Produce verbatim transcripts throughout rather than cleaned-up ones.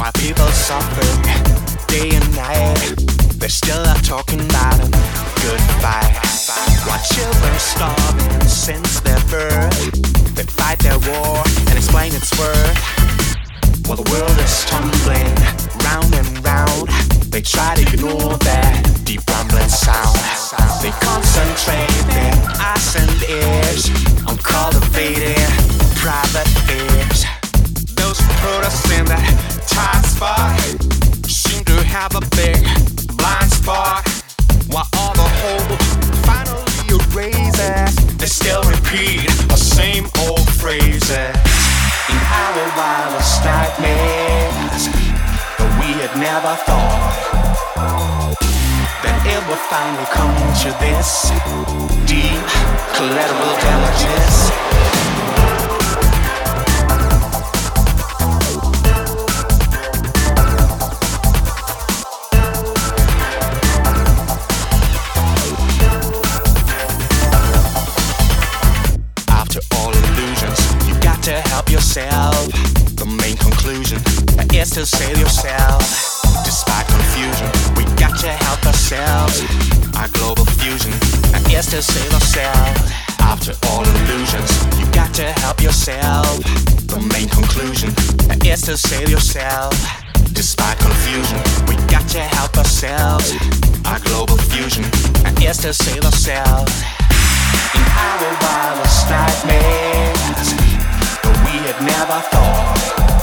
While people suffer day and night, they still are talking about a good fight. While children starving since their birth, they fight their war and explain its worth. While the world is tumbling round and round, they try to ignore that deep rumbling sound. They concentrate their eyes and ears on cultivating private fears. Those who put us in that tight spot seem to have a big blind spot. While all the hope finally erases, they still repeat the same old phrases. In our wildest nightmares, but we had never thought that it would finally come to this deep collateral damages. To help yourself, the main conclusion is to save yourself. Despite confusion, we got to help ourselves. Our global fusion is to save ourselves. After all illusions, you got to help yourself. The main conclusion is to save yourself. Despite confusion, we got to help ourselves. Our global fusion is to save ourselves. In our wildest nightmares, we had never thought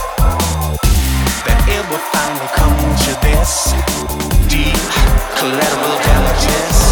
that it would finally come to this deep collateral damages.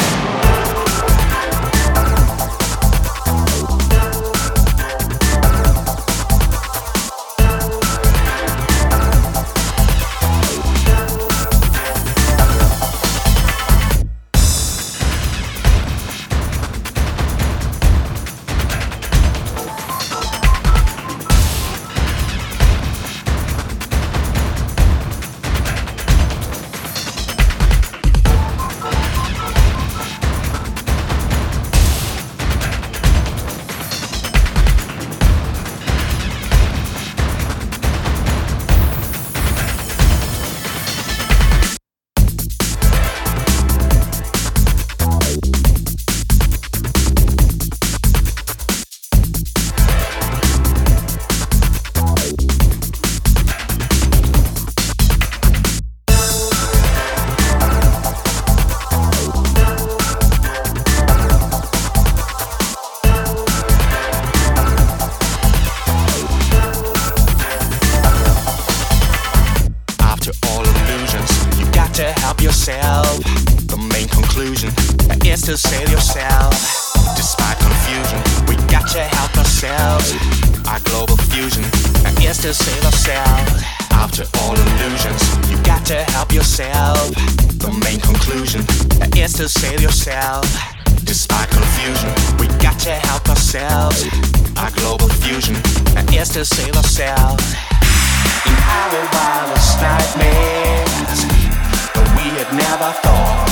The main conclusion is to save yourself. Despite confusion, we got to help ourselves. Our global fusion is to save ourselves. After all illusions, you got to help yourself. The main conclusion is to save yourself. Despite confusion, we got to help ourselves. Our global fusion is to save ourselves. In our wildest nightmares, we had never thought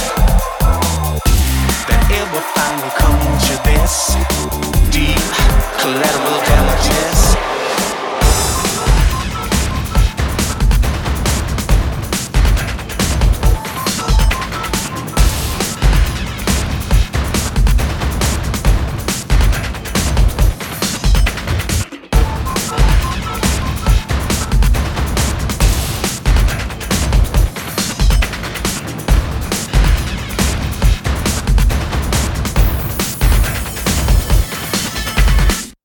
that it would finally come to this deep collateral damage.